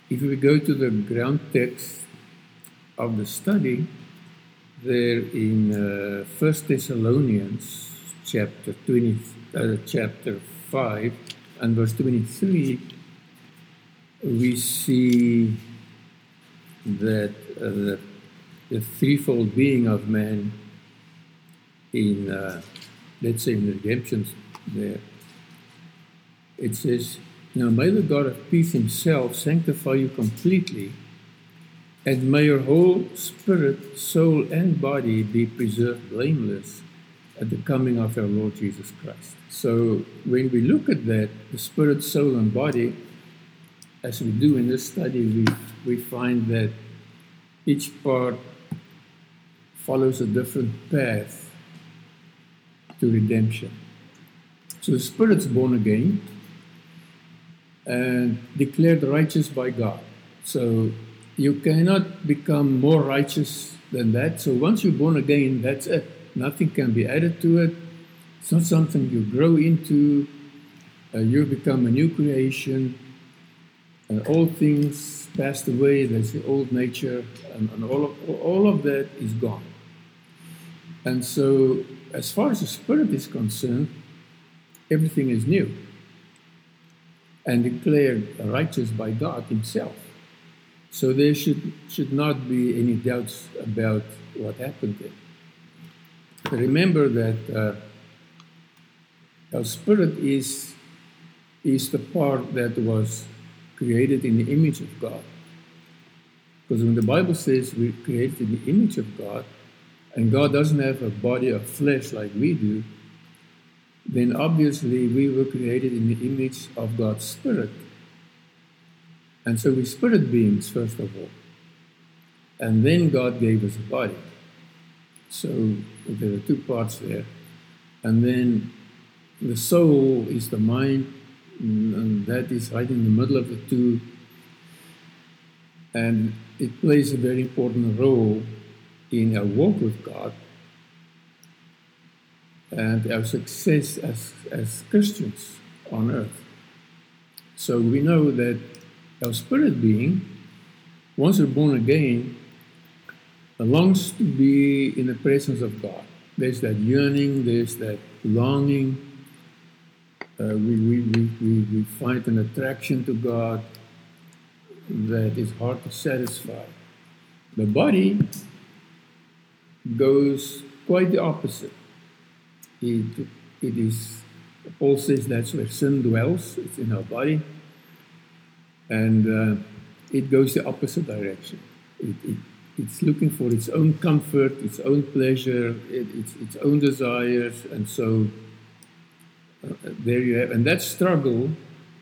if we go to the ground text of the study, there in 1 Thessalonians chapter 5 and verse 23, we see that the threefold being of man in, let's say, in redemption there, it says, "Now may the God of peace himself sanctify you completely, and may your whole spirit, soul, and body be preserved blameless at the coming of our Lord Jesus Christ." So when we look at that, the spirit, soul, and body, as we do in this study, we find that each part follows a different path to redemption. So the spirit's born again and declared righteous by God. So you cannot become more righteous than that. So once you're born again, that's it. Nothing can be added to it. It's not something you grow into. You become a new creation. All things passed away. There's the old nature, and all of that is gone. And so, as far as the spirit is concerned, everything is new and declared righteous by God himself. So there should not be any doubts about what happened there. Remember that our spirit is the part that was created in the image of God. Because when the Bible says we're created in the image of God, and God doesn't have a body of flesh like we do, then obviously we were created in the image of God's Spirit. And so we're spirit beings, first of all. And then God gave us a body. So there are two parts there. And then the soul is the mind, and that is right in the middle of the two. And it plays a very important role in our walk with God and our success as Christians on earth. So we know that our spirit being, once we're born again, longs to be in the presence of God. There's that yearning, there's that longing. We find an attraction to God that is hard to satisfy. The body goes quite the opposite. It is, Paul says that's where sin dwells, it's in our body, and it goes the opposite direction. It's looking for its own comfort, its own pleasure, its own desires, and so there you have, and that struggle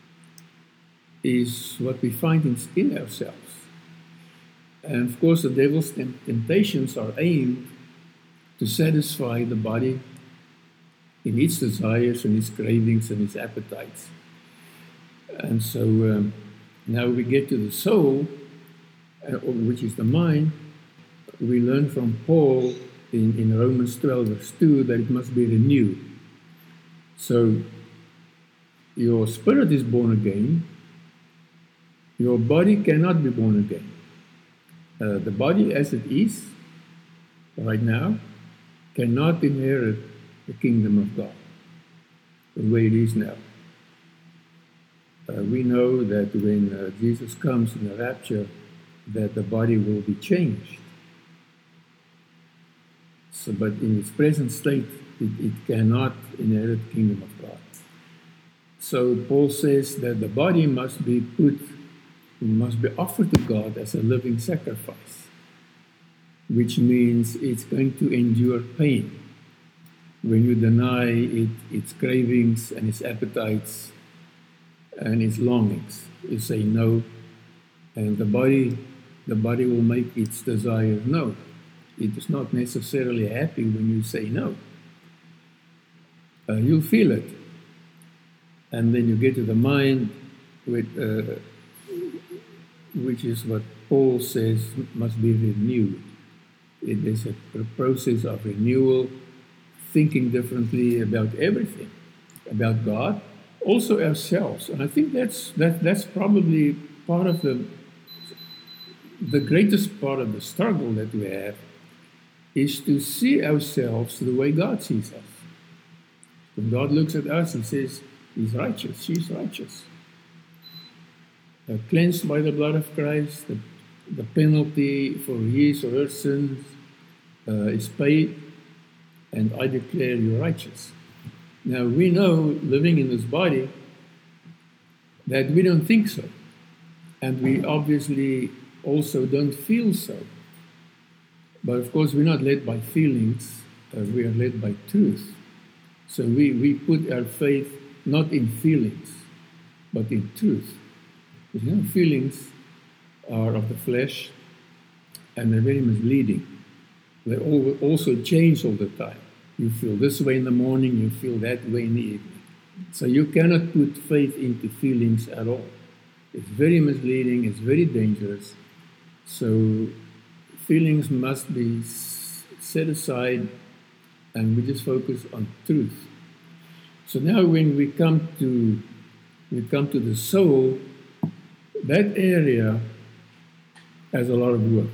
is what we find in ourselves. And of course, the devil's temptations are aimed to satisfy the body in its desires and its cravings and its appetites. And so now we get to the soul, which is the mind. We learn from Paul in Romans 12, verse 2, that it must be renewed. So your spirit is born again. Your body cannot be born again. The body as it is right now cannot inherit the kingdom of God the way it is now. We know that when Jesus comes in the rapture, that the body will be changed. So, but in its present state, it cannot inherit the kingdom of God. So Paul says that the body must be offered to God as a living sacrifice, which means it's going to endure pain. When you deny its cravings and its appetites and its longings, you say no, and the body will make its desire no. It is not necessarily happy when you say no. You'll feel it. And then you get to the mind, which is what Paul says must be renewed. It is a process of renewal, thinking differently about everything, about God, also ourselves. And I think that's probably part of the the greatest part of the struggle that we have is to see ourselves the way God sees us. When God looks at us, He says, He's righteous, she's righteous. Cleansed by the blood of Christ, the penalty for his or her sins is paid, and I declare you righteous. Now, we know, living in this body, that we don't think so. And we obviously also don't feel so. But of course, we're not led by feelings, we are led by truth. So we put our faith not in feelings, but in truth. Because, feelings are of the flesh, and they're very misleading. They also change all the time. You feel this way in the morning, you feel that way in the evening. So you cannot put faith into feelings at all. It's very misleading, it's very dangerous. So feelings must be set aside, and we just focus on truth. So now when we come to the soul, that area has a lot of work.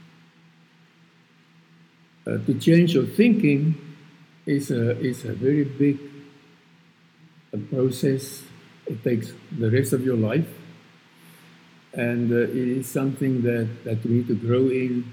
To change your thinking is a very big process. It takes the rest of your life, and it is something that we need to grow in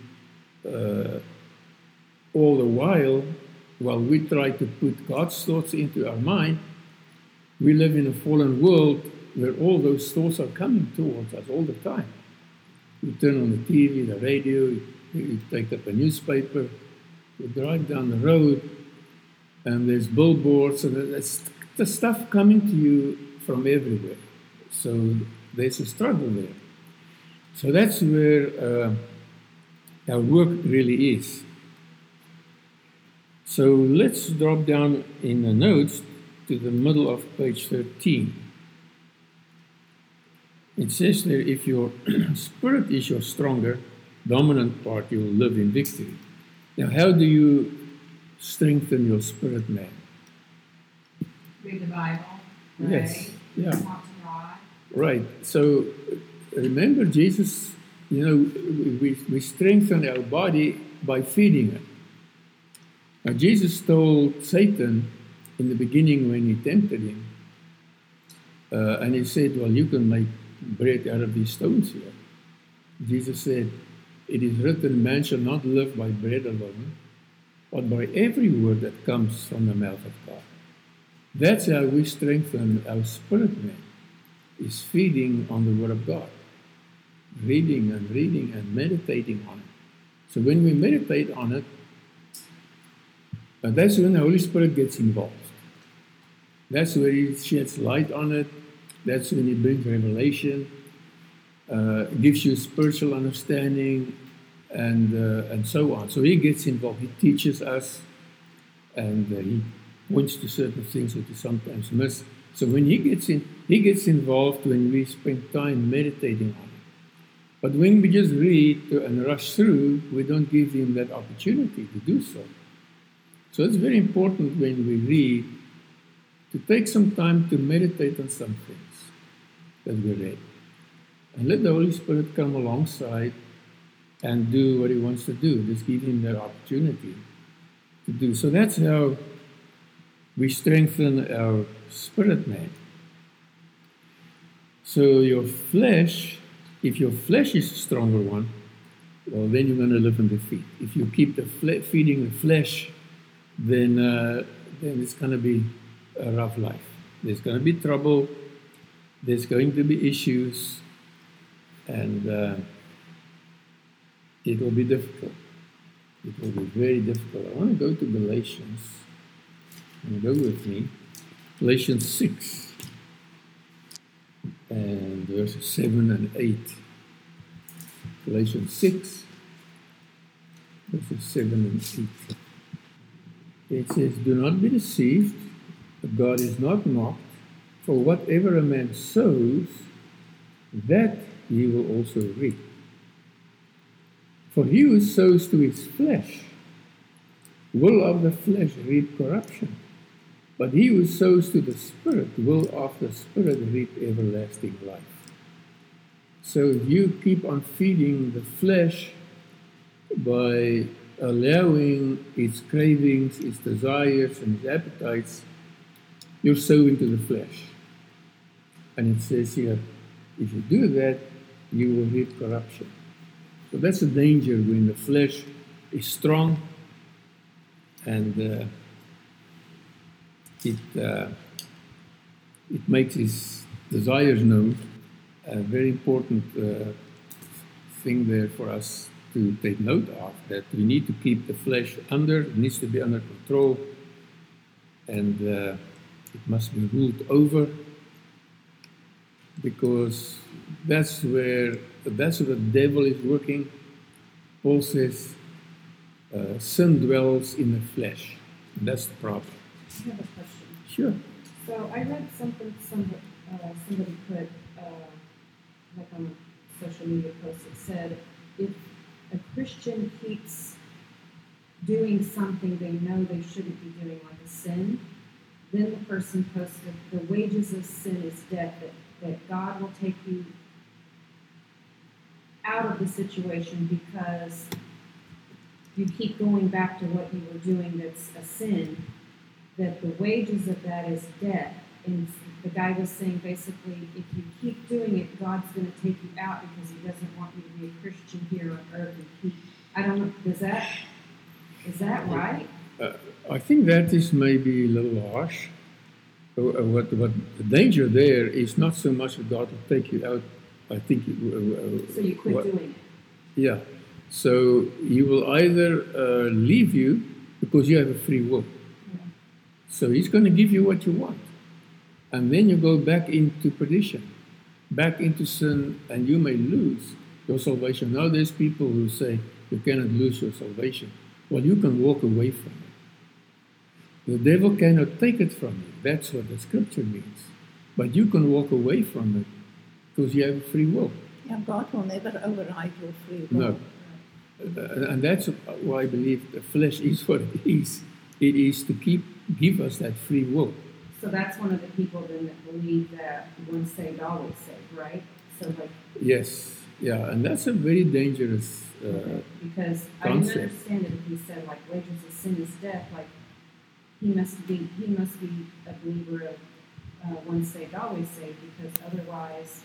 all the while we try to put God's thoughts into our mind. We live in a fallen world where all those thoughts are coming towards us all the time. You turn on the TV, the radio, you take up a newspaper, you drive down the road, and there's billboards, and there's the stuff coming to you from everywhere. So there's a struggle there. So that's where our work really is. So let's drop down in the notes to the middle of page 13. It says there, if your spirit is your stronger, dominant part, you will live in victory. Now, how do you strengthen your spirit, man? Read the Bible. Pray, yes. Yeah. Talk to God. Right. So remember, Jesus, we strengthen our body by feeding it. Now, Jesus told Satan in the beginning when he tempted him, and he said, well, you can make bread out of these stones here. Jesus said, it is written, man shall not live by bread alone, but by every word that comes from the mouth of God. That's how we strengthen our spirit, man, is feeding on the Word of God. Reading and meditating on it. So when we meditate on it, that's when the Holy Spirit gets involved. That's where He sheds light on it. That's when He brings revelation, gives you spiritual understanding, and so on. So He gets involved. He teaches us, and He points to certain things that we sometimes miss. So when He gets involved when we spend time meditating on it. But when we just read and rush through, we don't give Him that opportunity to do so. So it's very important when we read to take some time to meditate on some things that we read. And let the Holy Spirit come alongside and do what He wants to do. Just give Him that opportunity to do. So that's how we strengthen our spirit, man. So your flesh, if your flesh is a stronger one, well, then you're going to live in defeat. If you keep feeding the flesh, then it's going to be a rough life. There's going to be trouble. There's going to be issues, and it will be difficult. It will be very difficult. I want to go to Galatians. And go with me. Galatians 6 and verses 7 and 8. Galatians 6, verses 7 and 8. It says, do not be deceived, God is not mocked, for whatever a man sows, that he will also reap. For he who sows to his flesh will of the flesh reap corruption, but he who sows to the Spirit will of the Spirit reap everlasting life. So if you keep on feeding the flesh by allowing its cravings, its desires, and its appetites, you're sowing to the flesh. And it says here, if you do that, you will reap corruption. So that's a danger when the flesh is strong and it makes its desires known. A very important thing there for us to take note of, that we need to keep the flesh under, it needs to be under control, and it must be ruled over, because that's where the devil is working. Paul says sin dwells in the flesh. And that's the problem. I have a question. Sure. So I read something somebody put like on a social media post. It said, if a Christian keeps doing something they know they shouldn't be doing, like a sin, then the person posted, the wages of sin is death, that God will take you out of the situation because you keep going back to what you were doing that's a sin, that the wages of that is death. And the guy was saying basically, if you keep doing it, God's going to take you out because he doesn't want you to be a Christian here on earth and keep, I don't know, is that right? I think that is maybe a little harsh. What the danger there is not so much that God will take you out. I think so you quit doing it. Yeah. So he will either leave you because you have a free will. Yeah. So he's going to give you what you want. And then you go back into perdition, back into sin, and you may lose your salvation. Now there's people who say you cannot lose your salvation. Well, you can walk away from it. The devil cannot take it from you. That's what the scripture means. But you can walk away from it because you have free will. Yeah, God will never override your free will. No. And that's why I believe the flesh is what it is. It is to give us that free will. So that's one of the people then that believe that once saved, always saved, right? So like. Yes, yeah, and that's a very dangerous because concept. I didn't understand it if he said like wages of sin is death. Like he must be a believer of once saved, always saved, because otherwise,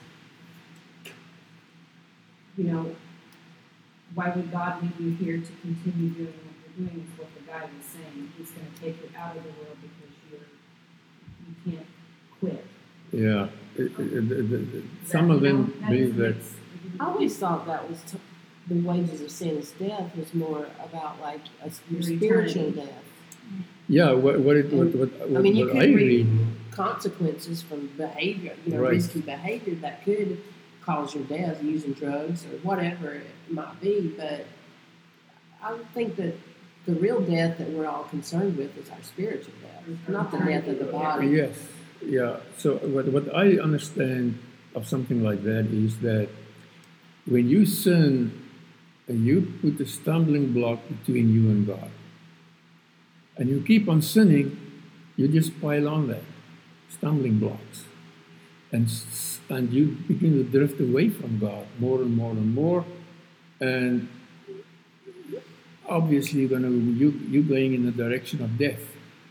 why would God leave you here to continue doing what you're doing? Is what the guy was saying. He's going to take you out of the world because you can't quit. Yeah, some of them believe that. I always thought that was the wages of sin is death was more about like a spiritual death. Yeah, what I you could read reap consequences from behavior, right. risky behavior that could cause your death, using drugs or whatever it might be. But I would think that the real death that we're all concerned with is our spiritual death, not the death of the body. Yes, yeah. So what I understand of something like that is that when you sin, you put a stumbling block between you and God. And you keep on sinning, you just pile on that, stumbling blocks. And you begin to drift away from God more and more and more. And obviously you're going in the direction of death.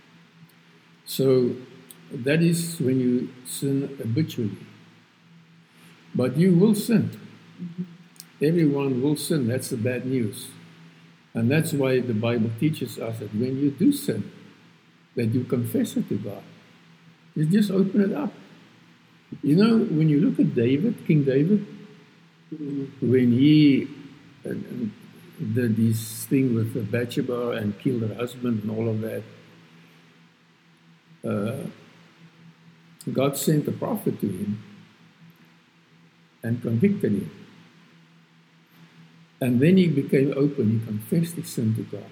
So that is when you sin habitually. But you will sin. Mm-hmm. Everyone will sin. That's the bad news. And that's why the Bible teaches us that when you do sin, that you confess it to God. You just open it up. When you look at David, King David, when he did this thing with Bathsheba and killed her husband and all of that, God sent a prophet to him and convicted him. And then he became open, he confessed his sin to God.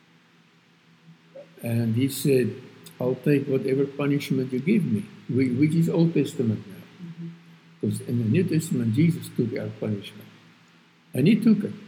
And he said, I'll take whatever punishment you give me, which is Old Testament now. Because in the New Testament, Jesus took our punishment. And he took it.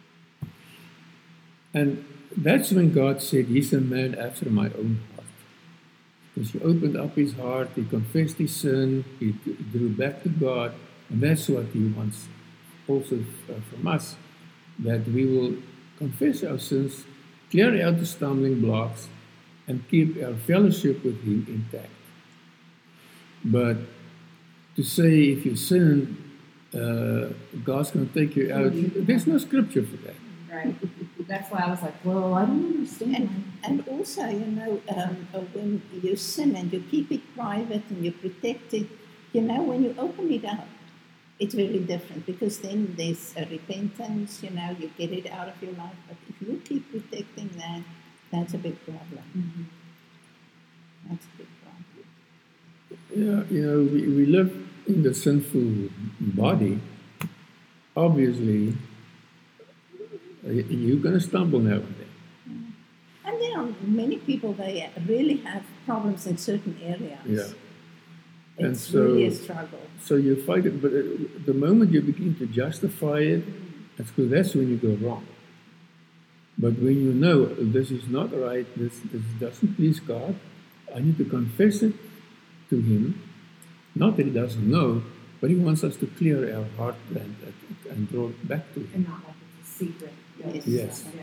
And that's when God said, he's a man after my own heart. Because he opened up his heart, he confessed his sin, he drew back to God, And that's what he wants also from us, that we will confess our sins, clear out the stumbling blocks, and keep our fellowship with him intact. But to say if you sin, God's going to take you out, there's no scripture for that. Right. That's why I was like, well, I don't understand. And also, when you sin and you keep it private and you protect it, when you open it up, it's very different because then there's a repentance, you get it out of your life. But if you keep protecting that, that's a big problem. Mm-hmm. That's a big problem. Yeah, we live in the sinful body. Obviously, you're going to stumble now and then. And there are many people, they really have problems in certain areas. Yeah. It's really a struggle. So you fight it, but the moment you begin to justify it, that's when you go wrong. But when you know this is not right, this doesn't please God, I need to confess it to him. Not that he doesn't know, but he wants us to clear our heart and draw it back to him. And not like it's a secret. Yes. Yeah.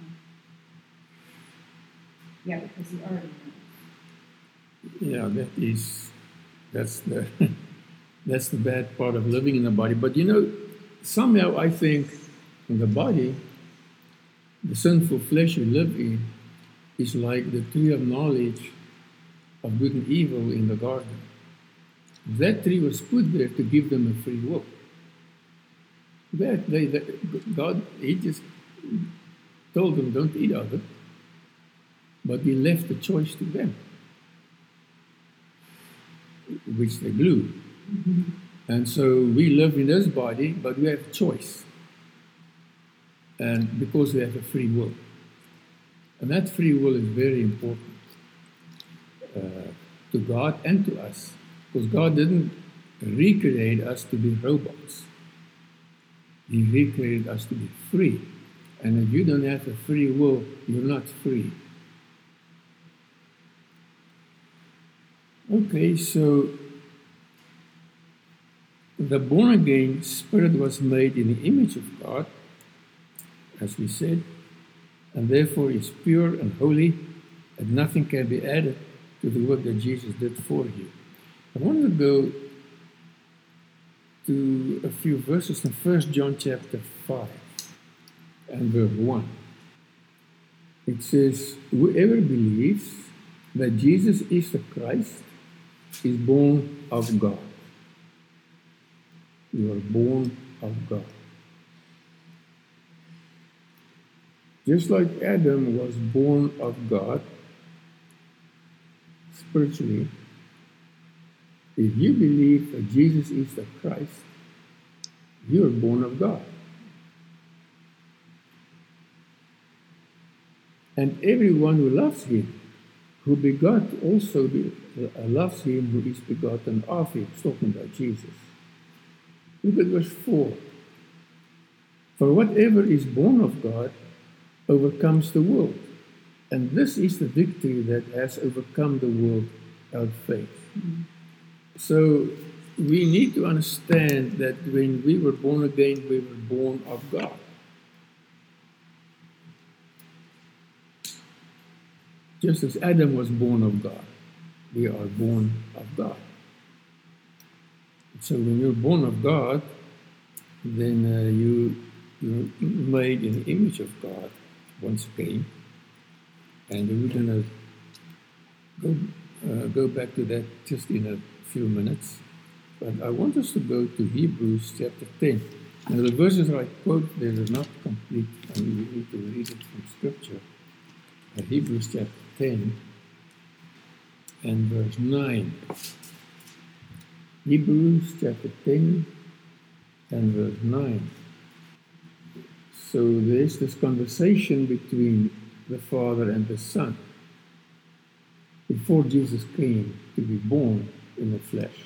Yeah, because he already knows. Yeah, that's the bad part of living in the body. But somehow I think in the body, the sinful flesh you live in is like the tree of knowledge of good and evil in the garden. That tree was put there to give them a free will. God, he just told them don't eat of it, but he left the choice to them, which they blew. Mm-hmm. And so we live in this body, but we have a choice. And because we have a free will. And that free will is very important to God and to us. Because God didn't recreate us to be robots. He recreated us to be free. And if you don't have a free will, you're not free. Okay, so the born-again spirit was made in the image of God, as we said, and therefore is pure and holy, and nothing can be added to the work that Jesus did for you. I want to go to a few verses in 1 John chapter 5 and verse 1. It says, whoever believes that Jesus is the Christ is born of God. You are born of God. Just like Adam was born of God, spiritually, if you believe that Jesus is the Christ, you are born of God. And everyone who loves him, who begot also loves him who is begotten of him. It's talking about Jesus. Look at verse 4. For whatever is born of God overcomes the world. And this is the victory that has overcome the world, our faith. Mm-hmm. So we need to understand that when we were born again, we were born of God. Just as Adam was born of God, we are born of God. So when you're born of God, then you're made in the image of God once again. And we're going to go back to that just in a few minutes. But I want us to go to Hebrews chapter 10. Now the verses I quote, they are not complete, and we need to read it from Scripture. Hebrews chapter 10 and verse 9. Hebrews chapter 10 and verse 9. So there's this conversation between the Father and the Son before Jesus came to be born in the flesh.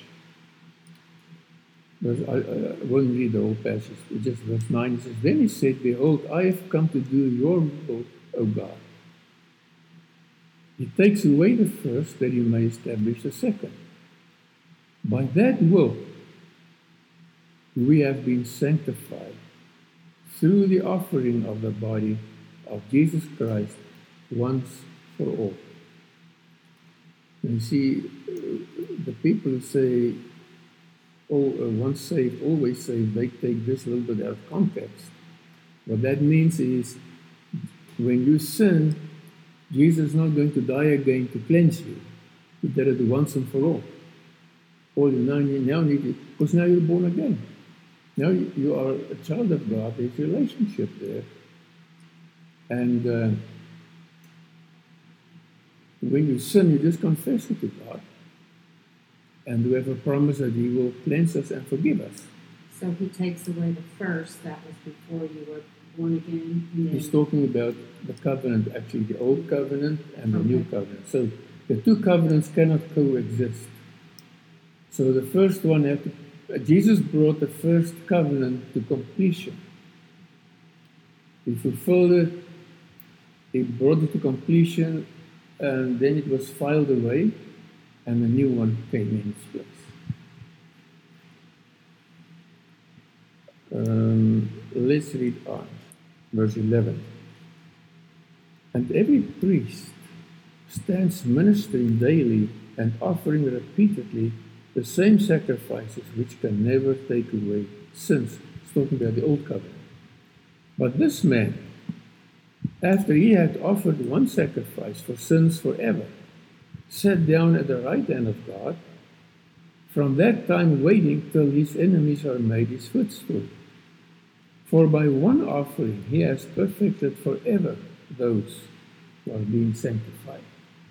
I won't read the whole passage, just verse 9. It says, then he said, behold, I have come to do your will, O God. He takes away the first that he may establish the second. By that will, we have been sanctified through the offering of the body of Jesus Christ once for all. You see, the people who say, once saved, always saved, they take this a little bit out of context. What that means is, when you sin, Jesus is not going to die again to cleanse you. He did it once and for all. All you now need to, because now you're born again. Now you are a child of God. There's a relationship there. And when you sin, you just confess it to God. And we have a promise that He will cleanse us and forgive us. So He takes away the first, that was before you were born again. And then He's talking about the covenant, actually, the old covenant and the new covenant. So the two covenants cannot coexist. So the first one, Jesus brought the first covenant to completion. He fulfilled it, He brought it to completion, and then it was filed away, and a new one came in its place. Let's read on. Verse 11. And every priest stands ministering daily and offering repeatedly the same sacrifices which can never take away sins. It's talking about the old covenant. But this man, after he had offered one sacrifice for sins forever, sat down at the right hand of God, from that time waiting till his enemies are made his footstool. For by one offering he has perfected forever those who are being sanctified.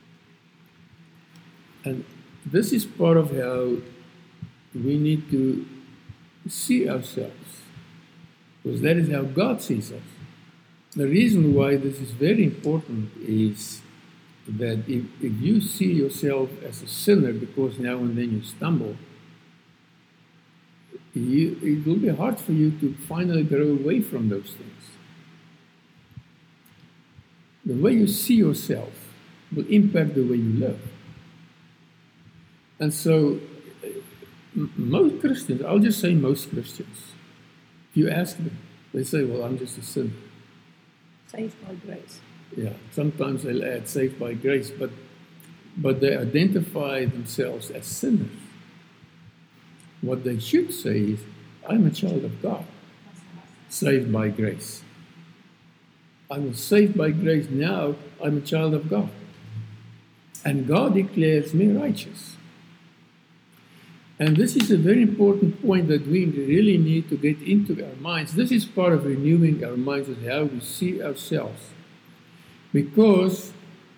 And this is part of how we need to see ourselves, because that is how God sees us. The reason why this is very important is that if you see yourself as a sinner because now and then you stumble, it will be hard for you to finally grow away from those things. The way you see yourself will impact the way you live. And so, most Christians, I'll just say most Christians, if you ask them, they say, well, I'm just a sinner. Saved by grace. Yeah, sometimes they'll add saved by grace, but they identify themselves as sinners. What they should say is, I'm a child of God, saved by grace. I was saved by grace, now I'm a child of God. And God declares me righteous. And this is a very important point that we really need to get into our minds. This is part of renewing our minds and how we see ourselves. Because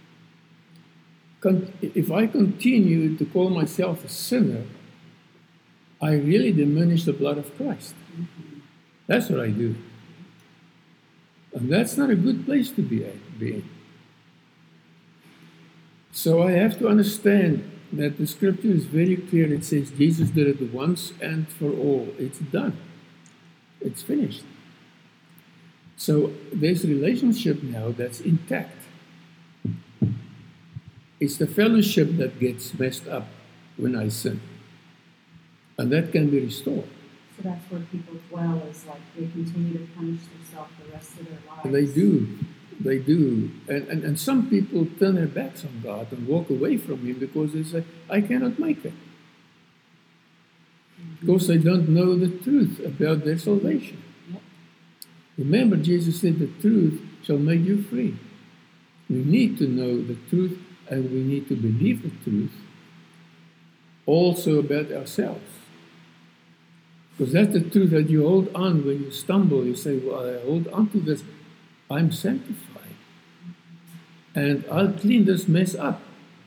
if I continue to call myself a sinner, I really diminish the blood of Christ. That's what I do. And that's not a good place to be in. So I have to understand that the scripture is very clear. It says Jesus did it once and for all. It's done. It's finished. So there's a relationship now that's intact. It's the fellowship that gets messed up when I sin. And that can be restored. So that's where people dwell, is like they continue to punish themselves the rest of their lives. They do. And some people turn their backs on God and walk away from Him because they say, I cannot make it. Because they don't know the truth about their salvation. Yep. Remember, Jesus said, the truth shall make you free. We need to know the truth, and we need to believe the truth also about ourselves. Because that's the truth that you hold on when you stumble. You say, well, I hold on to this. I'm sanctified. And I'll clean this mess up.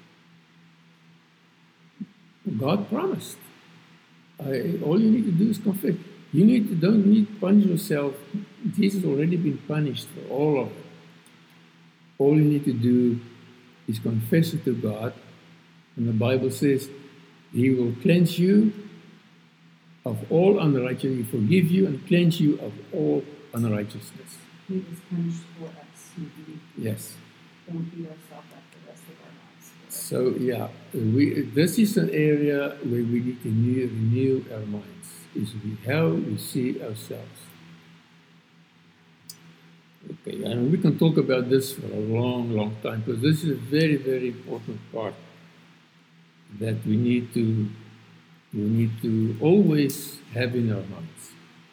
God promised. All you need to do is confess. Don't need to punish yourself. Jesus already been punished for all of it. All you need to do is confess it to God. And the Bible says, He will cleanse you of all unrighteousness. He forgive you and cleanse you of all unrighteousness. He was punished for us. Yes. Don't beat ourselves up the rest of our lives. So, yeah, this is an area where we need to renew our minds. is how we see ourselves. Okay, and we can talk about this for a long, long time, because this is a very, very important part that we need to always have in our minds.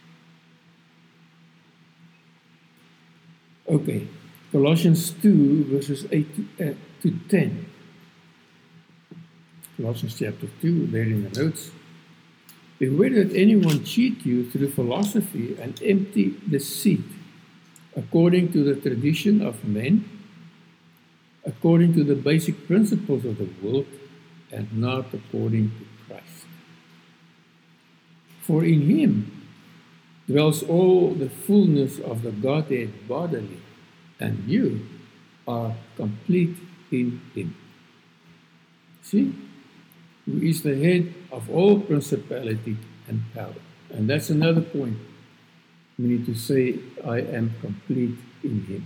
Okay, Colossians 2, verses 8 to 10. Colossians chapter 2, there in the notes. Beware that anyone cheat you through philosophy and empty deceit, according to the tradition of men, according to the basic principles of the world, and not according to Christ. For in him dwells all the fullness of the Godhead bodily, and you are complete in him. See? Who is the head of all principality and power. And that's another point. We need to say, I am complete in him.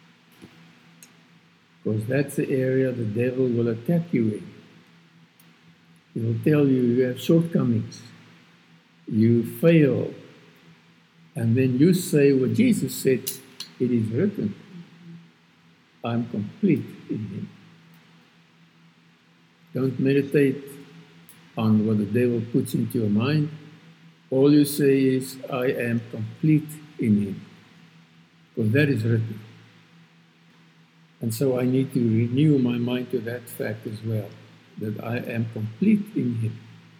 Because that's the area the devil will attack you in. He will tell you you have shortcomings. You fail. And then you say what Jesus said, it is written. I'm complete in him. Don't meditate on what the devil puts into your mind. All you say is, I am complete in him. Because that is written. And so I need to renew my mind to that fact as well, that I am complete in him.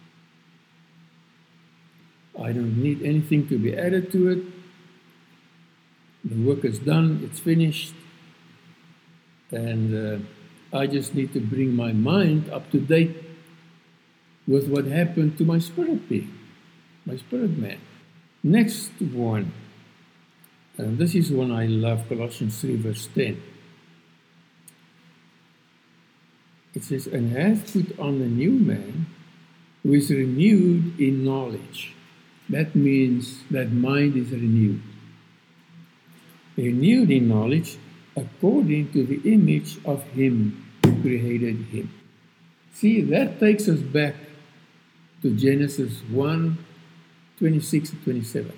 I don't need anything to be added to it. The work is done, it's finished. And I just need to bring my mind up to date with what happened to my spirit being, my spirit man. Next one, and this is one I love, Colossians 3, verse 10. It says, and hath put on a new man who is renewed in knowledge. That means that mind is renewed. Renewed in knowledge according to the image of him who created him. See, that takes us back to Genesis 1, 26 and 27.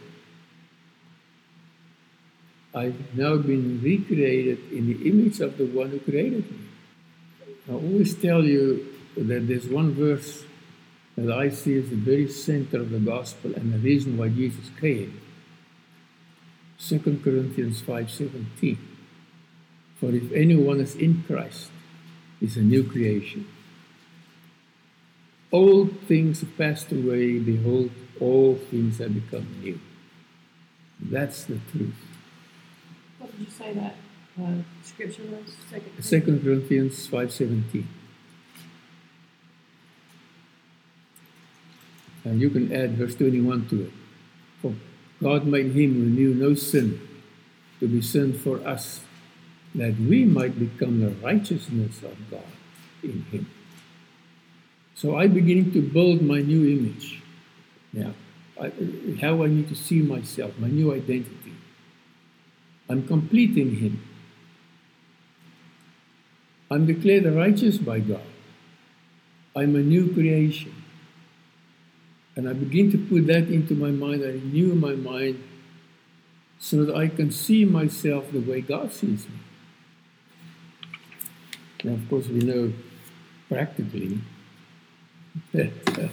I've now been recreated in the image of the one who created me. I always tell you that there's one verse that I see as the very center of the gospel and the reason why Jesus came. 2 Corinthians 5:17. For if anyone is in Christ, is a new creation. Old things have passed away, behold, all things have become new. That's the truth. What did you say that scripture was? 2 Corinthians 5:17. And you can add verse 21 to it. For God made him who knew no sin to be sin for us, that we might become the righteousness of God in him. So I'm beginning to build my new image. Now, how I need to see myself, my new identity. I'm complete in him. I'm declared righteous by God. I'm a new creation. And I begin to put that into my mind. I renew my mind so that I can see myself the way God sees me. Now, of course, we know practically that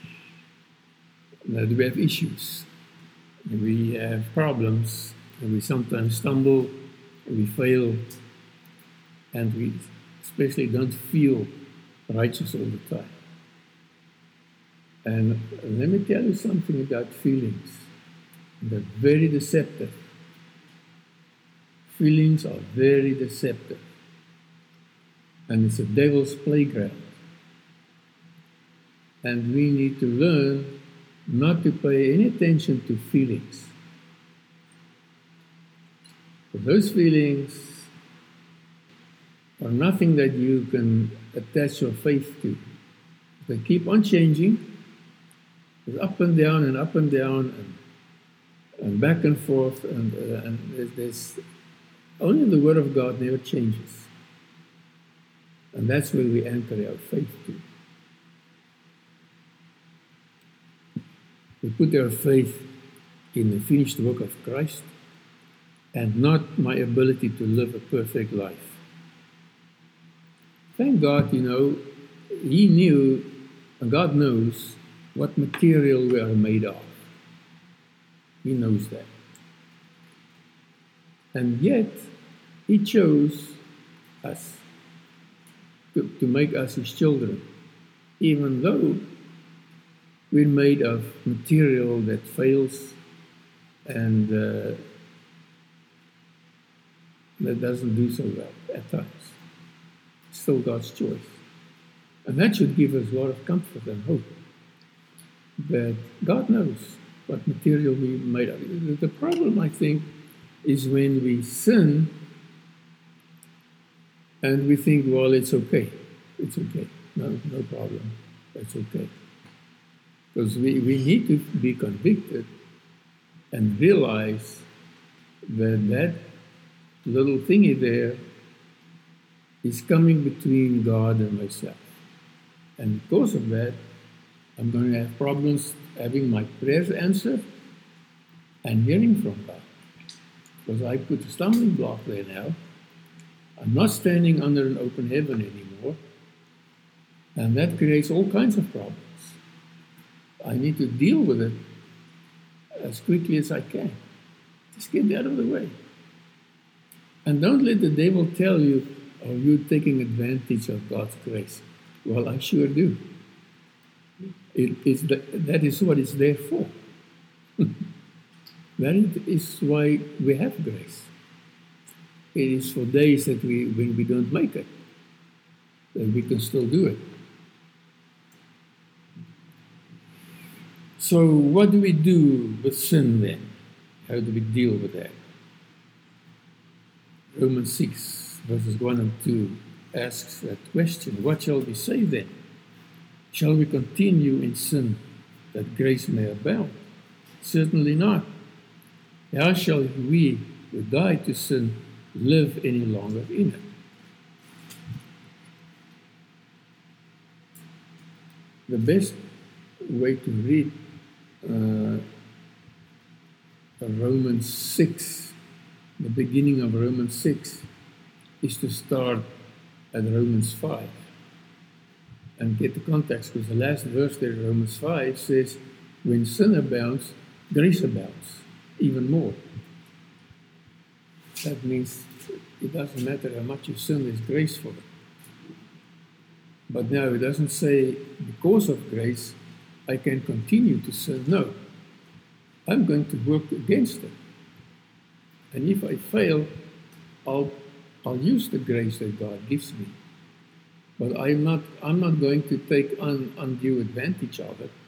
we have issues. We have problems. And we sometimes stumble, and we fail, and we especially don't feel righteous all the time. And let me tell you something about feelings. They're very deceptive. Feelings are very deceptive. And it's a devil's playground. And we need to learn not to pay any attention to feelings. But those feelings are nothing that you can attach your faith to. They keep on changing. It's up and down and up and down and back and forth. And there's only the Word of God never changes. And that's where we anchor our faith to. We put our faith in the finished work of Christ and not my ability to live a perfect life. Thank God, He knew, and God knows, what material we are made of. He knows that. And yet, He chose us to make us His children, even though we're made of material that fails and that doesn't do so well at times. It's still God's choice. And that should give us a lot of comfort and hope that God knows what material we're made of. The problem, I think, is when we sin and we think, well, it's okay. It's okay. No problem. That's okay. Because we need to be convicted and realize that little thingy there is coming between God and myself. And because of that, I'm going to have problems having my prayers answered and hearing from God. Because I put a stumbling block there now. I'm not standing under an open heaven anymore. And that creates all kinds of problems. I need to deal with it as quickly as I can. Just get out of the way. And don't let the devil tell you, oh, you're taking advantage of God's grace. Well, I sure do. That is what it's there for. That is why we have grace. It is for days that when we don't make it, that we can still do it. So what do we do with sin then? How do we deal with that? Romans 6, verses 1 and 2 asks that question. What shall we say then? Shall we continue in sin that grace may abound? Certainly not. How shall we who died to sin live any longer in it? The best way to read Romans 6, the beginning of Romans 6, is to start at Romans 5 and get the context, because the last verse there in Romans 5 says, when sin abounds, grace abounds even more. That means it doesn't matter how much you sin, there's grace for it. But now it doesn't say, because of grace, I can continue to sin. No, I'm going to work against it. And if I fail, I'll use the grace that God gives me. But I'm not going to take undue advantage of it.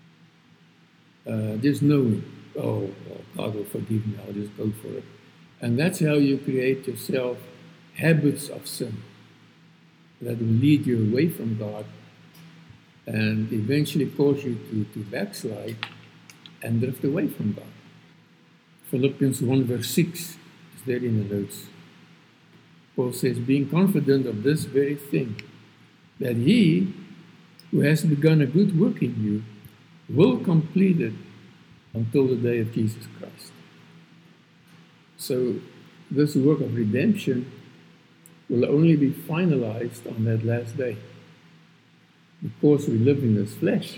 Just knowing, oh, well, God will forgive me, I'll just go for it. And that's how you create yourself habits of sin that will lead you away from God and eventually cause you to backslide and drift away from God. Philippians 1 verse 6 is there in the notes. Paul says, being confident of this very thing, that he who has begun a good work in you will complete it until the day of Jesus Christ. So this work of redemption will only be finalized on that last day. Because we live in this flesh,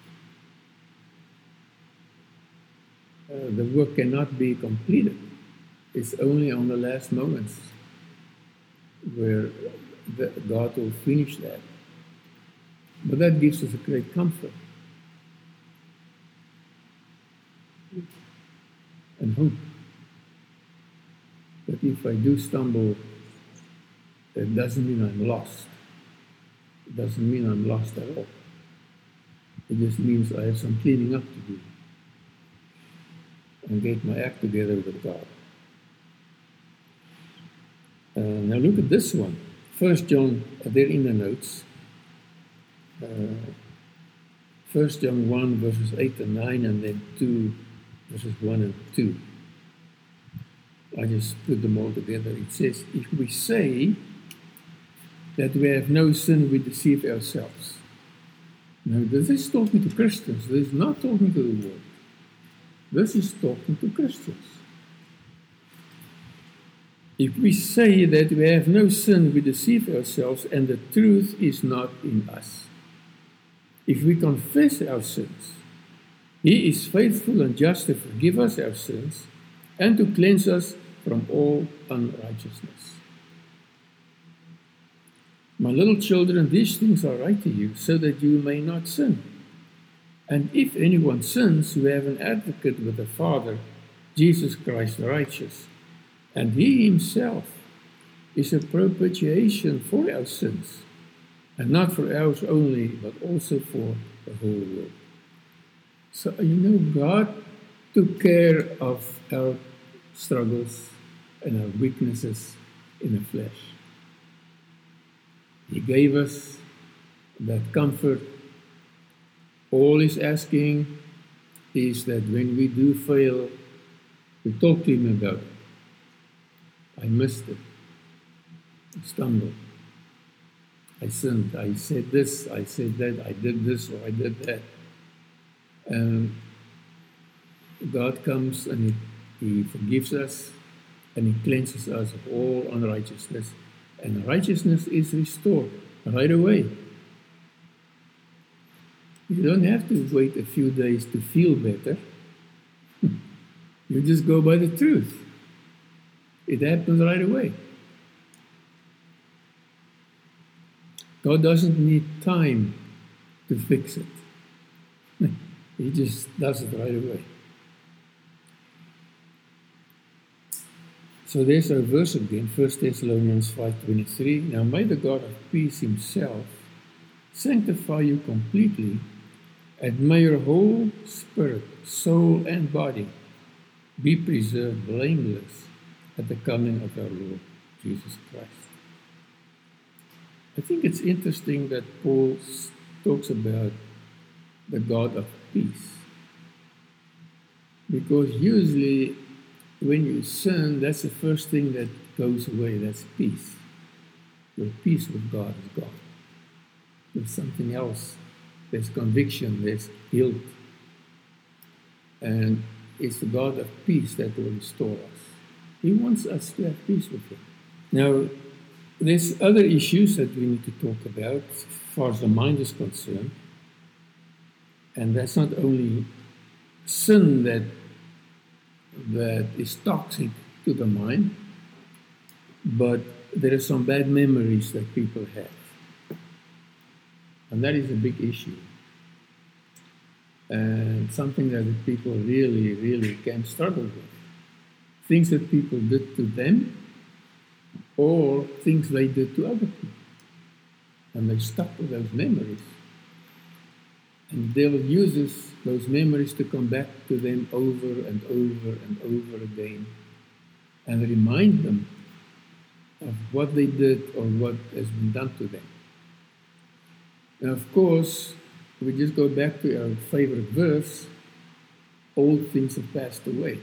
the work cannot be completed. It's only on the last moments where God will finish that. But that gives us a great comfort and hope that if I do stumble, that doesn't mean I'm lost. It doesn't mean I'm lost at all. It just means I have some cleaning up to do and get my act together with God. Now look at this one. 1 John, there in the notes. 1 John 1 verses 8 and 9 and then 2 verses 1 and 2. I just put them all together. It says, if we say that we have no sin, we deceive ourselves. Now, this is talking to Christians. This is not talking to the world. This is talking to Christians. If we say that we have no sin, we deceive ourselves and the truth is not in us. If we confess our sins, He is faithful and just to forgive us our sins and to cleanse us from all unrighteousness. My little children, these things I write to you so that you may not sin. And if anyone sins, we have an advocate with the Father, Jesus Christ the righteous. And He Himself is a propitiation for our sins, and not for ours only, but also for the whole world. So, God took care of our struggles and our weaknesses in the flesh. He gave us that comfort. All He's asking is that when we do fail, we talk to Him about it. I missed it. I stumbled. I sinned. I said this, I said that, I did this or I did that. And God comes and He forgives us and He cleanses us of all unrighteousness. And righteousness is restored right away. You don't have to wait a few days to feel better. You just go by the truth. It happens right away. God doesn't need time to fix it. He just does it right away. So there's our verse again, 1 Thessalonians 5:23. Now may the God of peace Himself sanctify you completely, and may your whole spirit, soul, and body be preserved blameless at the coming of our Lord Jesus Christ. I think it's interesting that Paul talks about the God of peace. Because usually when you sin, that's the first thing that goes away, that's peace. Your peace with God is gone. There's something else. There's conviction, there's guilt. And it's the God of peace that will restore us. He wants us to have peace with Him. Now, there's other issues that we need to talk about as far as the mind is concerned. And that's not only sin that is toxic to the mind, but there are some bad memories that people have. And that is a big issue. And something that the people really, really can struggle with. Things that people did to them, or things they did to other people. And they stuck with those memories. And the devil uses those memories to come back to them over and over and over again and remind them of what they did or what has been done to them. And of course, we just go back to our favorite verse, old things have passed away.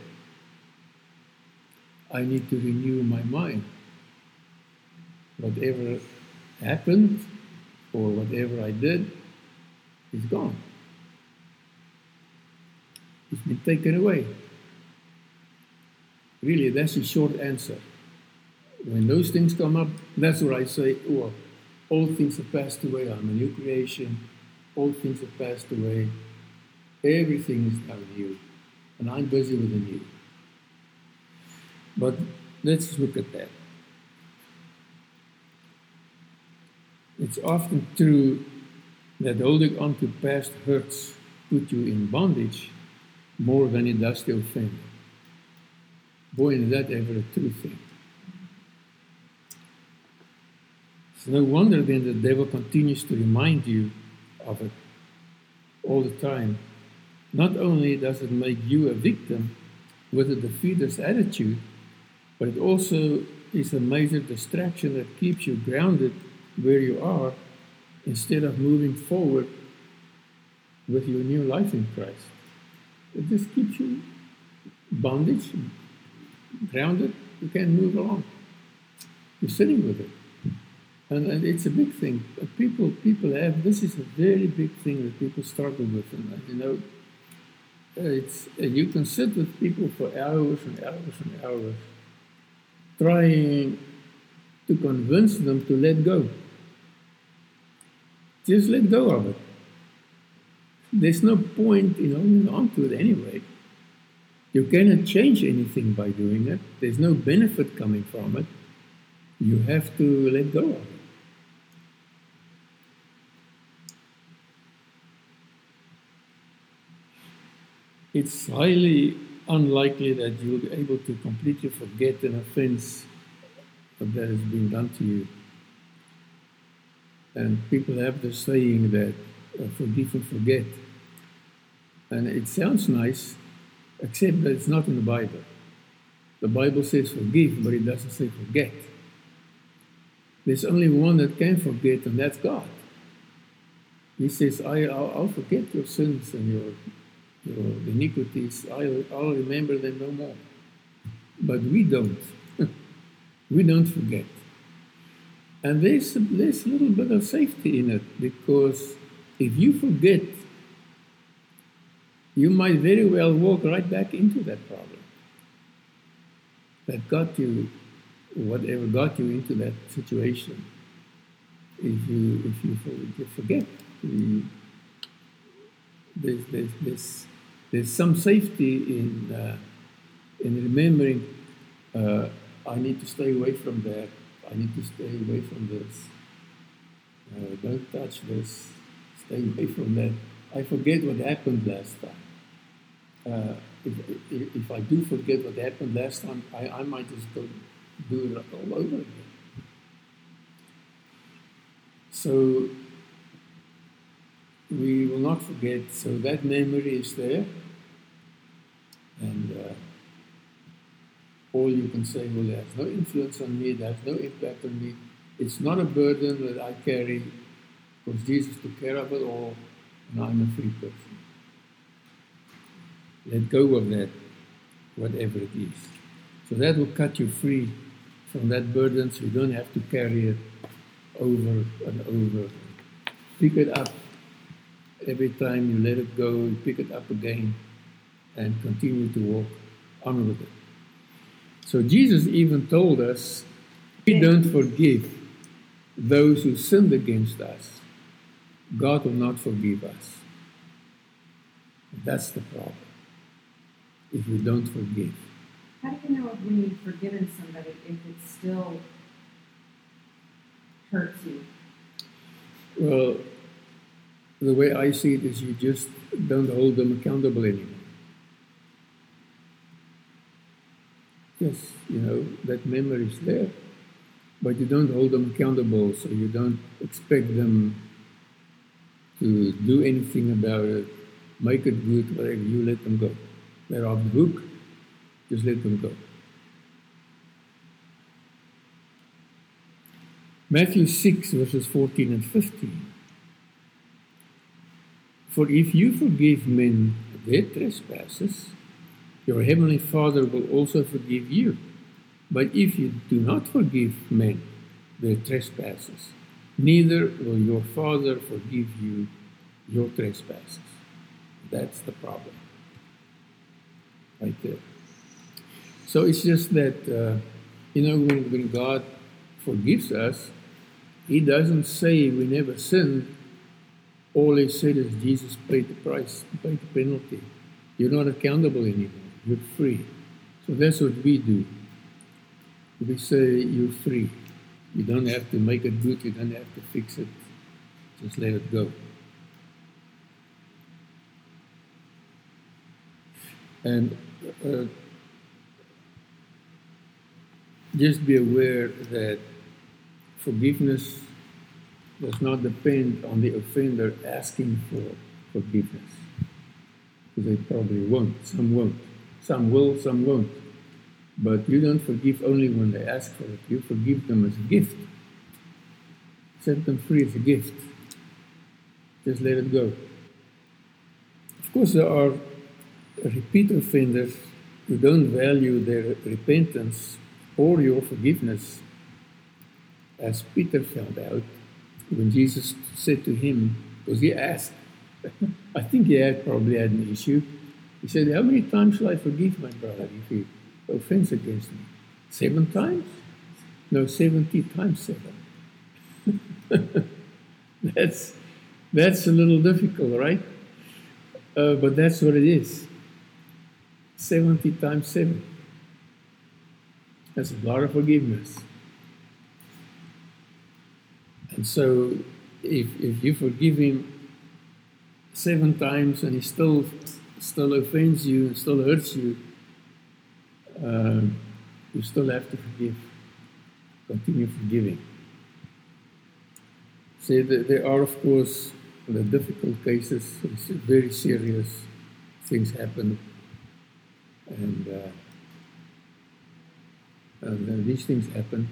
I need to renew my mind. Whatever happened or whatever I did is gone. It's been taken away. Really, that's the short answer. When those things come up, that's where I say, oh, all things have passed away. I'm a new creation. All things have passed away. Everything is now new. And I'm busy with the new. But let's look at that. It's often true that holding on to past hurts put you in bondage more than it does to offend. Boy, is that ever a true thing. It's no wonder then the devil continues to remind you of it all the time. Not only does it make you a victim with a defeatist attitude, but it also is a major distraction that keeps you grounded where you are instead of moving forward with your new life in Christ. It just keeps you bondage, grounded. You can't move along. You're sitting with it. And it's a big thing. People have, this is a very big thing that people struggle with. And you can sit with people for hours and hours and hours trying to convince them to let go. Just let go of it. There's no point in holding on to it anyway. You cannot change anything by doing it. There's no benefit coming from it. You have to let go of it. It's highly unlikely that you'll be able to completely forget an offense that has been done to you. And people have the saying that forgive and forget. And it sounds nice, except that it's not in the Bible. The Bible says forgive, but it doesn't say forget. There's only one that can forget, and that's God. He says, I'll forget your sins and your iniquities. I'll remember them no more. But we don't. We don't forget. And there's a little bit of safety in it, because if you forget, you might very well walk right back into that problem that got you, whatever got you into that situation. If you forget, there's some safety in remembering. I need to stay away from that. I need to stay away from this. Don't touch this. Stay away from that. I forget what happened last time. If I do forget what happened last time, I might just go do it all over again. So we will not forget. So that memory is there. And all you can say, well, it has no influence on me, it has no impact on me. It's not a burden that I carry, because Jesus took care of it all, and I'm a free person. Let go of that, whatever it is. So that will cut you free from that burden, so you don't have to carry it over and over. Pick it up every time you let it go, you pick it up again, and continue to walk on with it. So Jesus even told us, we don't forgive those who sinned against us. God will not forgive us. That's the problem, if we don't forgive. How do you know when you've forgiven somebody if it still hurts you? Well, the way I see it is you just don't hold them accountable anymore. Yes, that memory is there, but you don't hold them accountable, so you don't expect them to do anything about it, make it good, whatever. You let them go. They're off the hook, just let them go. Matthew 6, verses 14 and 15. For if you forgive men their trespasses, your heavenly Father will also forgive you. But if you do not forgive men their trespasses, neither will your Father forgive you your trespasses. That's the problem, right there. So it's just that, when God forgives us, He doesn't say we never sinned. All He said is Jesus paid the price, paid the penalty. You're not accountable anymore. You're free. So that's what we do. We say you're free. You don't have to make it good. You don't have to fix it. Just let it go. And just be aware that forgiveness does not depend on the offender asking for forgiveness. Because they probably won't. Some won't. Some will, some won't. But you don't forgive only when they ask for it. You forgive them as a gift. Set them free as a gift. Just let it go. Of course, there are repeat offenders who don't value their repentance or your forgiveness, as Peter found out when Jesus said to him, because he asked, I think he probably had an issue, He said, how many times shall I forgive my brother if he offends against me? 7 times? No, 70 times 7. That's a little difficult, right? But that's what it is. 70 times 7. That's a lot of forgiveness. And so if you forgive him 7 times and he still offends you and still hurts you, you still have to forgive. Continue forgiving. So there are, of course, the difficult cases, very serious things happen, and these things happen.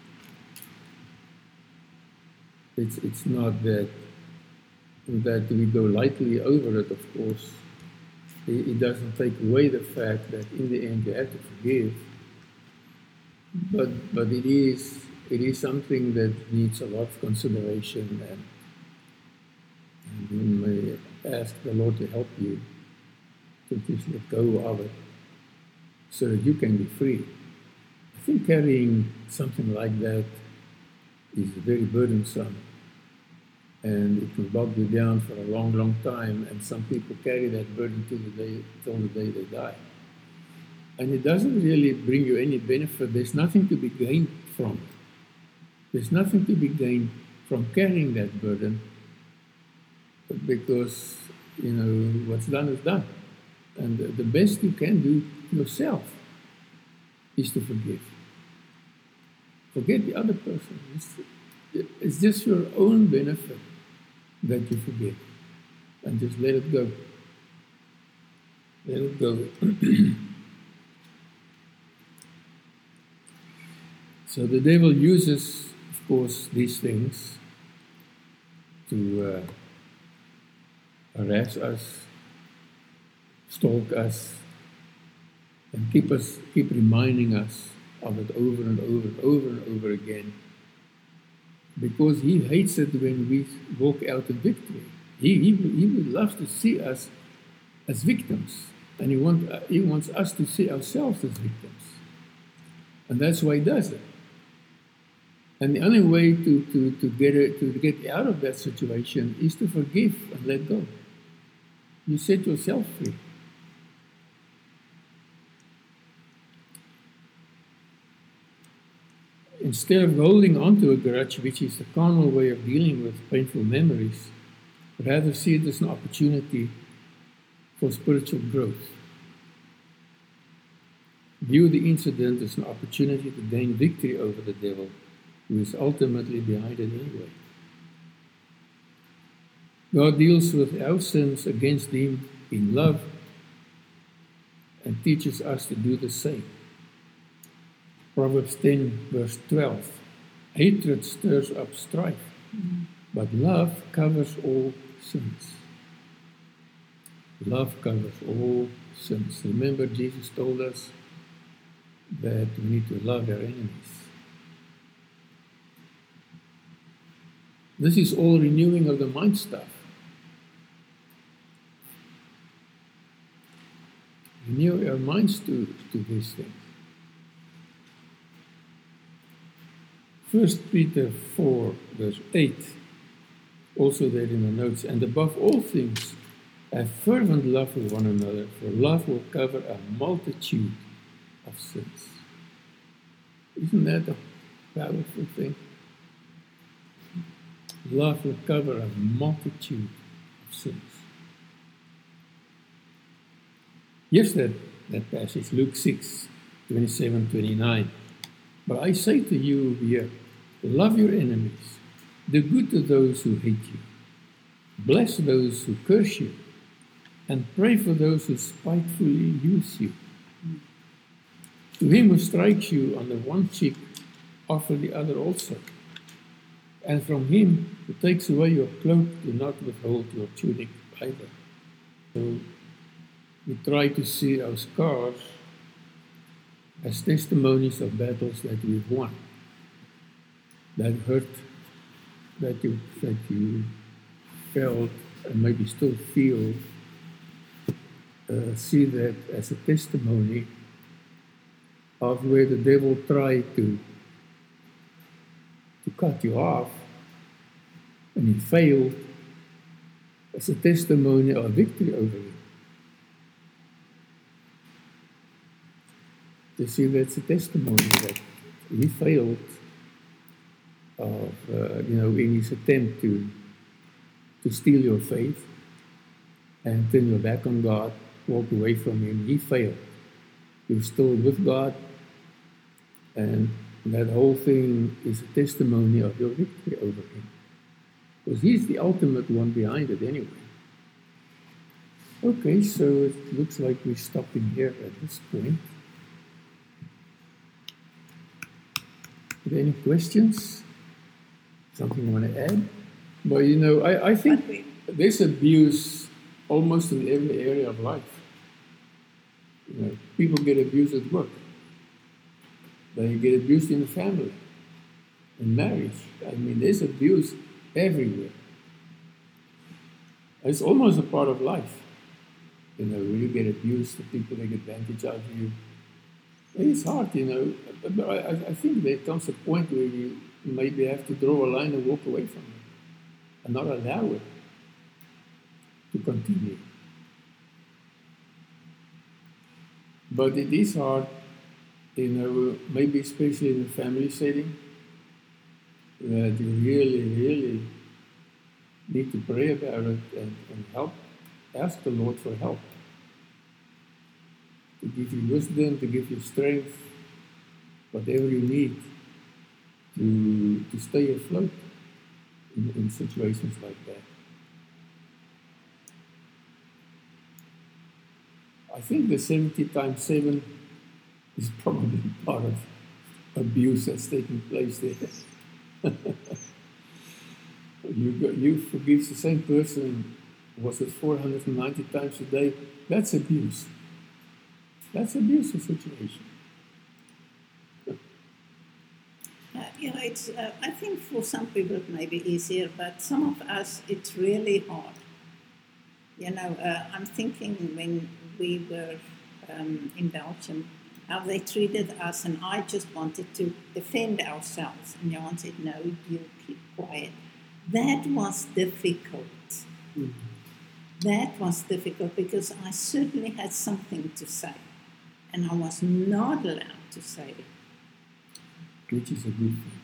It's not that we go lightly over it, of course. It doesn't take away the fact that in the end you have to forgive, but it is something that needs a lot of consideration, and you may ask the Lord to help you to just let go of it so that you can be free. I think carrying something like that is very burdensome, and it can bog you down for a long, long time, and some people carry that burden till the day they die. And it doesn't really bring you any benefit. There's nothing to be gained from it. There's nothing to be gained from carrying that burden, because, what's done is done. And the best you can do yourself is to forgive. Forget the other person. It's just your own benefit that you forgive. And just let it go. Let it go. So the devil uses, of course, these things to harass us, stalk us, and keep reminding us of it over and over and over and over again, because he hates it when we walk out in victory. He would love to see us as victims, and he wants us to see ourselves as victims, and that's why he does it. And the only way to get out of that situation is to forgive and let go. You set yourself free. Instead of holding on to a grudge, which is the carnal way of dealing with painful memories, rather see it as an opportunity for spiritual growth. View the incident as an opportunity to gain victory over the devil, who is ultimately behind it anyway. God deals with our sins against him in love and teaches us to do the same. Proverbs 10, verse 12. Hatred stirs up strife, but love covers all sins. Love covers all sins. Remember, Jesus told us that we need to love our enemies. This is all renewing of the mind stuff. Renew our minds to these things. 1 Peter 4, verse 8, also there in the notes, and above all things, have fervent love for one another, for love will cover a multitude of sins. Isn't that a powerful thing? Love will cover a multitude of sins. Yes, that passage, Luke 6, 27, 29. But I say to you here, love your enemies, do good to those who hate you, bless those who curse you, and pray for those who spitefully use you. To him who strikes you on the one cheek, offer the other also. And from him who takes away your cloak, do not withhold your tunic either. So we try to see our scars as testimonies of battles that we've won, that hurt, that you felt and maybe still feel, see that as a testimony of where the devil tried to cut you off, and he failed, as a testimony of victory over you. You see, that's a testimony that he failed of, in his attempt to steal your faith and turn your back on God, walk away from him. He failed. You're still with God, and that whole thing is a testimony of your victory over him. Because he's the ultimate one behind it anyway. Okay, so it looks like we're stopping here at this point. Are there any questions? Something you want to add? But I think there's abuse almost in every area of life. People get abused at work. They get abused in the family, in marriage. I mean, there's abuse everywhere. It's almost a part of life. When you get abused, the people take advantage of you. It's hard, but I think there comes a point where you maybe have to draw a line and walk away from it and not allow it to continue. But it is hard, maybe especially in a family setting, that you really, really need to pray about it and help. Ask the Lord for help. To give you wisdom, to give you strength, whatever you need to stay afloat in situations like that. I think the 70 times 7 is probably part of abuse that's taking place there. You forgive the same person, was it 490 times a day? That's abuse. That's an abusive situation. It's. I think for some people it may be easier, but some of us it's really hard. I'm thinking when we were in Belgium, how they treated us, and I just wanted to defend ourselves, and Jan said, "No, you keep quiet." That was difficult. Mm-hmm. That was difficult because I certainly had something to say, and I was not allowed to say it. Which is a good thing.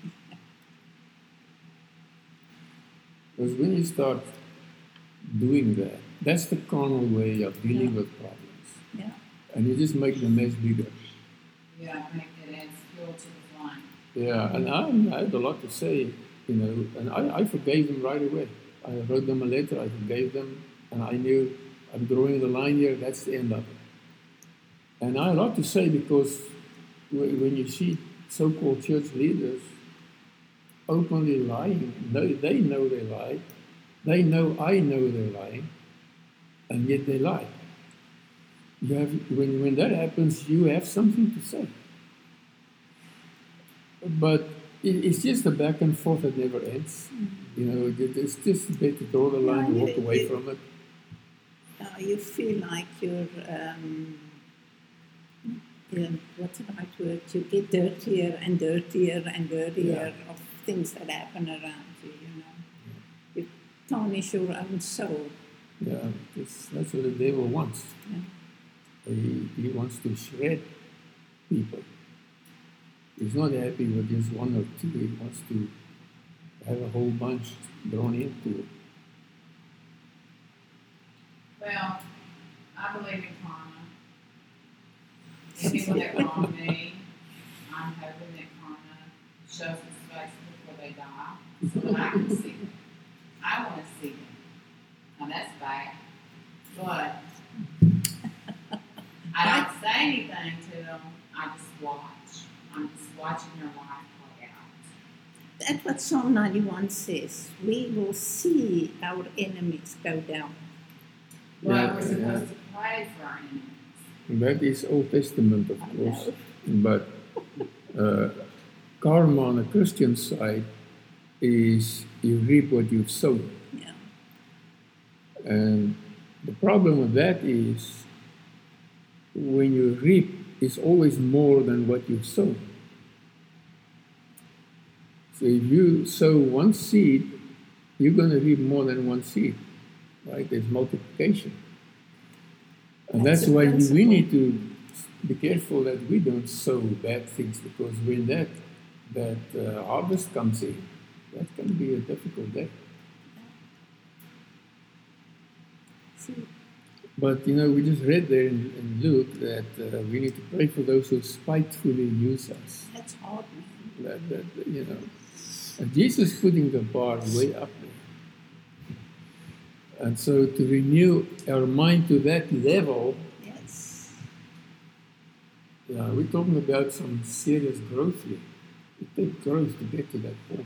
Because when you start doing that, that's the carnal way of dealing with problems. Yeah. And you just make the mess bigger. Yeah, make it adds fuel to the flame. Yeah, and I had a lot to say, and I forgave them right away. I wrote them a letter, I forgave them, and I knew I'm drawing the line here, that's the end of it. And I had a lot to say because when you see so-called church leaders openly lying, they know they lie, they know I know they're lying, and yet they lie. You have, when that happens, you have something to say. But it's just a back and forth that never ends. It's just better to draw the line and walk away from it. You feel like you're, what's the right word? You get dirtier and dirtier and dirtier of things that happen around you, You tarnish your own soul. Yeah, that's what the devil wants. Yeah. He wants to shred people. He's not happy with just one or two. He wants to have a whole bunch drawn into it. Well, I believe in karma. The people that wrong me, I'm hoping that karma shows its face before they die, so that I can see them. I want to see them. Now that's bad, but I don't say anything to them. I just watch. I'm just watching their life play out. That's what Psalm 91 says. We will see our enemies go down. Well, we're supposed to pray for our enemies. That is Old Testament, of course. But karma on the Christian side is you reap what you've sown. Yeah. And The problem with that is when you reap, it's always more than what you've sown. So if you sow one seed, you're going to reap more than one seed, right? There's multiplication. And that's That's a why we principle. need to be careful that we don't sow bad things, because when that harvest comes in, that can be a difficult day. See, But we just read there in Luke that we need to pray for those who spitefully use us. that's hard, man. And Jesus is putting the bar way up there. And so to renew our mind to that level, Yes. we're talking about some serious growth here. It takes growth to get to that point.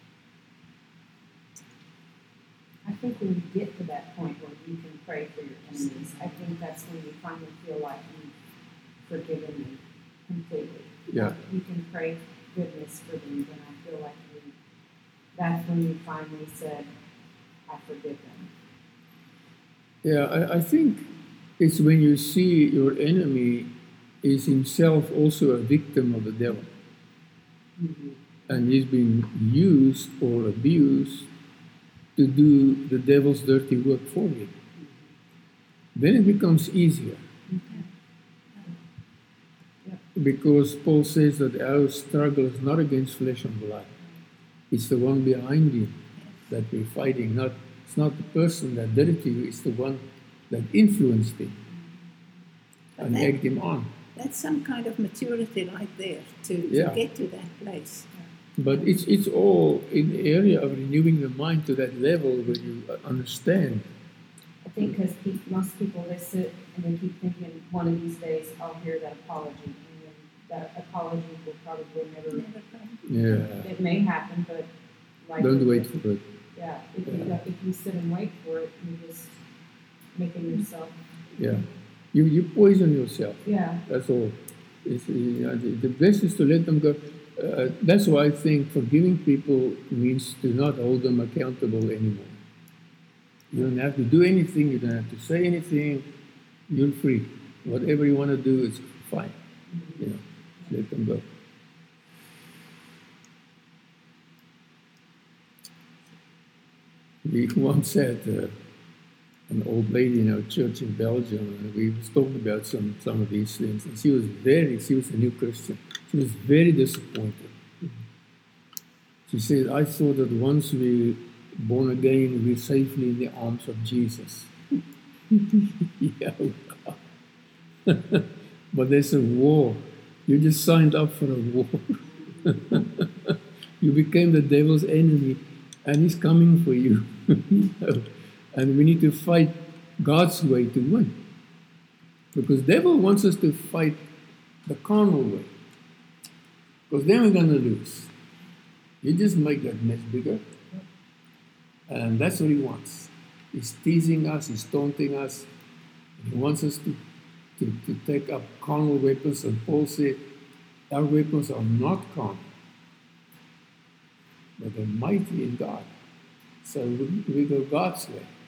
I think when you get to that point where you can pray for your enemies, I think that's when you finally feel like you've forgiven them completely. Yeah. You can pray goodness for them, then I feel like that's when you finally said, I forgive them. Yeah, I think it's when you see your enemy is himself also a victim of the devil. And he's been used or abused to do the devil's dirty work for him. Then it becomes easier. Because Paul says that our struggle is not against flesh and blood. It's the one behind you that we're fighting. It's not the person that did it to you, it's the one that influenced him and But egged him on. That's some kind of maturity right there to Yeah. get to that place. But it's all in the area of renewing the mind to that level where you understand. I think because most people, they sit and they keep thinking, one of these days I'll hear that apology, and then that apology will probably never, Never come. Yeah. it may happen, but like. Don't wait for it. Yeah, if you sit and wait for it, you're just making yourself, Yeah. You poison yourself. yeah. That's all. The best is to let them go. That's why I think forgiving people means to not hold them accountable anymore. You don't have to do anything. You don't have to say anything. You're free. Whatever you want to do is fine. Let them go. We once had an old lady in our church in Belgium, and we was talking about some of these things, and she was a new Christian. She was very disappointed. She said, I thought that once we're born again, we're safely in the arms of Jesus. Yeah, we are. But there's a war. You just signed up for a war. You became the devil's enemy, and he's coming for you. And we need to fight God's way to win. Because the devil wants us to fight the carnal way. Because then we're going to lose. You just make that mess bigger. And that's what he wants. He's teasing us, he's taunting us. He wants us to take up carnal weapons. And Paul said, our weapons are not carnal, but they're mighty in God. So we go God's way.